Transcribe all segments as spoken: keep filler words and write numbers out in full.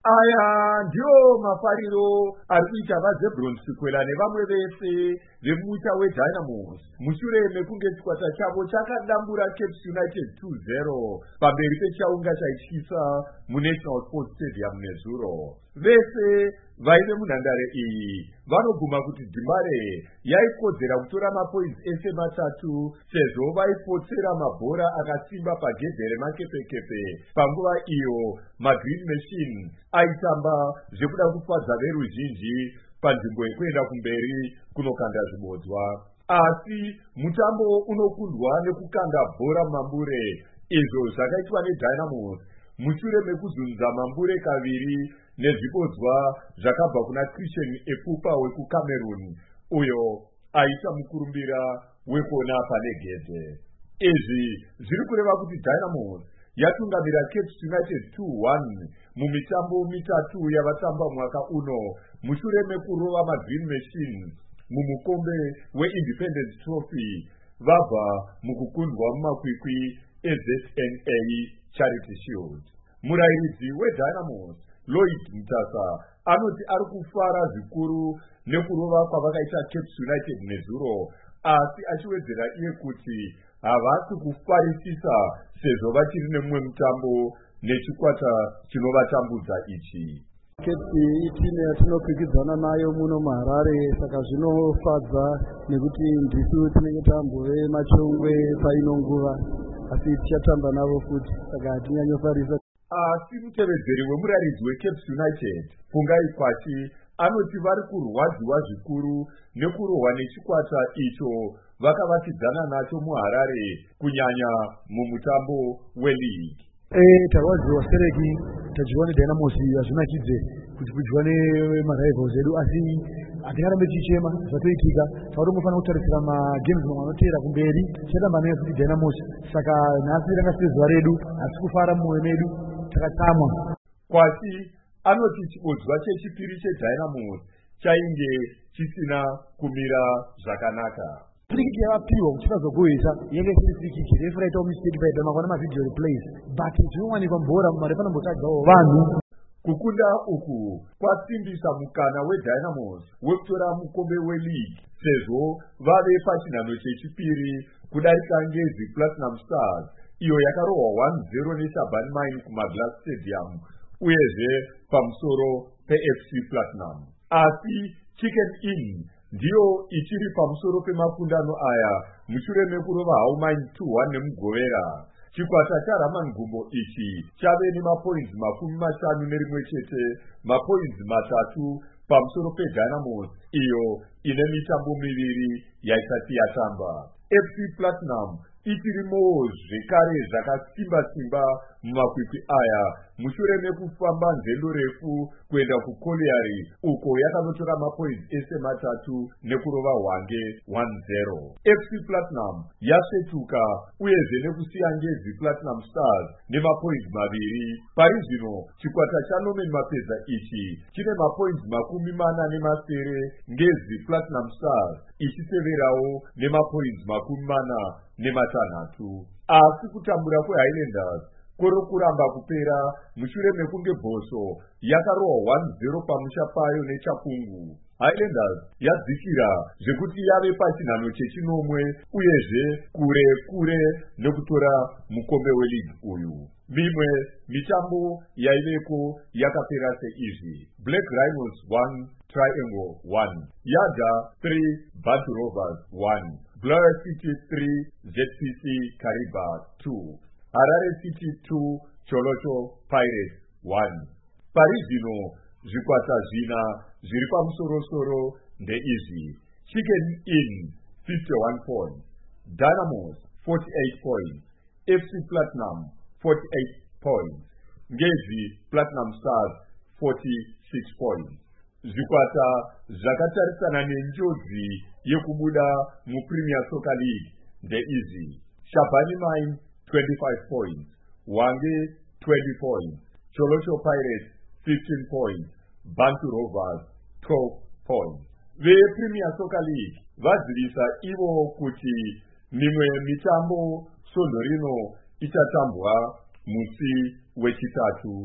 Aya ndio mafariro ari kuita vaZebuloni Sequela nevamwe vese vemuta weDynamos mushure mekunge chikwata chavo chakadambura Cape United two zero pamberi pechaunga chaityisa muNational Sports Stadium nezuro. Vese vaive munhandare iyi vanoguma kuti Dimare yaikodzera kutora mapoints ese matatu sezvo vaipotsera mabhora akasimba pagedhe remakepekepe panguva iyo maGreen Machine aitamba zvekuda kufadza veruzhinji panzvimbo yekuenda kumberi kunokanda zvibodzwa. Asi mutambo unokundwa nekukanda bhora mambure, izvo zvakaitwa neDynamos mushure mekuzunza mambure kaviri nezvibodzwa zvakabva kuna Christian Epupa wekuCameroon uyo aita mukurumbira wekona pane gedhe. Izvi zviri kureva kuti Dynamos yatungamira Cape United two one mumitambo mitatu yavatamba mwaka uno mushure mekurova maGreen Machine mumukombe weIndependence Trophy vabva mukukundwa mumakwikwi eZ N A Charity Shield. Murairidzi weDynamos Lloyd Mtasa anoti ari kufara zvikuru nekurova kwavakaita Cape United nezuro, asi achiwedzera iye kuti havasi kufarisisa sezvo vachiri nemumwe mutambo nechikwata chinovatambudza ichi. Cape itimu yatinokwikidzana nayo muno muHarare, saka zvinofadza nekuti ndisu tinenge tambove machongwe paino nguva, asi tichatamba navo futi, saka hatinyanyofarisa. Asi mutevedzeri wemuraridzi weCape United Fungai Kwachi anoti vari kurwadziwa zvikuru nekurohwa nechikwata icho vakavatidzana nacho muHarare kunyanya mumutambo weLeague. Eh, tarwadziwa sereki tadyiwa neDynamos hazvina chidze kuti kudyiwa nemarivals edu, asi hatingarambe tichichema zvatoitika. Tautombofanira kutarisira magames mamwe anoteera kumberi tichatamba nayo futi Dynamos, saka nhasi ranga siri zuva redu, asi kufara mumwoyo medu takatsamwa. Kwachi anoti chibodzwa chechipiri cheDynamos chainge chisina kumira zvakanaka. Frikiki yavapiwa kuti vazogohwesa yenge isiri frikiki, refu raitawo mistake paita makona mavideo replays, but zvinowanikwa mubhora mumarefa anombotadzawo vanhu. Kukunda uku kwasimbisa mukana weDynamos wekutora mukombe weLeague sezvo vave pachinhano chechipiri kudarika Ngezi Platinum Stars iyo yakarohwa one zero neShabani Mine kumaGlass Stadium uyezve pamusoro peF C Platinum. Asi Chicken Inn ndiyo ichiri pamusoro pemakundano aya mushure mekurova Hau Mine two one nemugovera. Chikwata chaRaman Gumbo ichi chave nemapoints makumi mashanu nerimwe chete, mapoints matatu pamusoro peDynamos iyo ine mitambo miviri yaisati yatamba. F C Platinum ichirimowo zvekare zvakasimba simba mumakwikwi aya mushure mekufamba nzendo refu kuenda kuColliery uko yakanotora mapoints ese matatu nekurova Hwange one zero. F C Platinum yasvetuka uyezve nekusiya Ngezi Platinum Stars nemapoints maviri. Pari zvino chikwata chaNorman Mapedza ichi chine mapoints makumi mana nemasere, Ngezi Platinum Stars ichiteverawo nemapoints makumi mana nematanhatu. Asi kutambura kweHighlanders kuri kuramba kupera mushure mekunge Bhoso yakarohwa one zero pamusha payo neChapungu. Highlanders yadzikira zvekuti yave pachinhano chechinomwe uyezve kure kure nekutora mukombe weLeague uyu. Mimwe mitambo yaiveko yakapera seizvi: Black Rhinos one Triangle one, Yada three Bantu Rovers one, Blower City three Z P C Kariba two, Harare City two Cholocho Pirates one. Pari zvino zvikwata zvina zviri pamusoro-soro ndeizvi: Chicken Inn fifty-one points, Dynamos forty-eight points, F C Platinum forty-eight points, Ngezi Platinum Stars forty-six points. Zvikwata zvakatarisana nenjodzi yekubuda muPremier Soccer League ndeizvi: Shabani Mine twenty-five points, Hwange twenty points, Cholocho Pirates fifteen points, Bantu Rovers twelve points. VePremier Soccer League vazivisa ivo kuti mimwe mitambo svondo rino ichatambwa musi wechitatu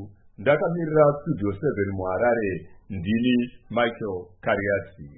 ndakamirira studio seven muharare ndini Michael Kariati.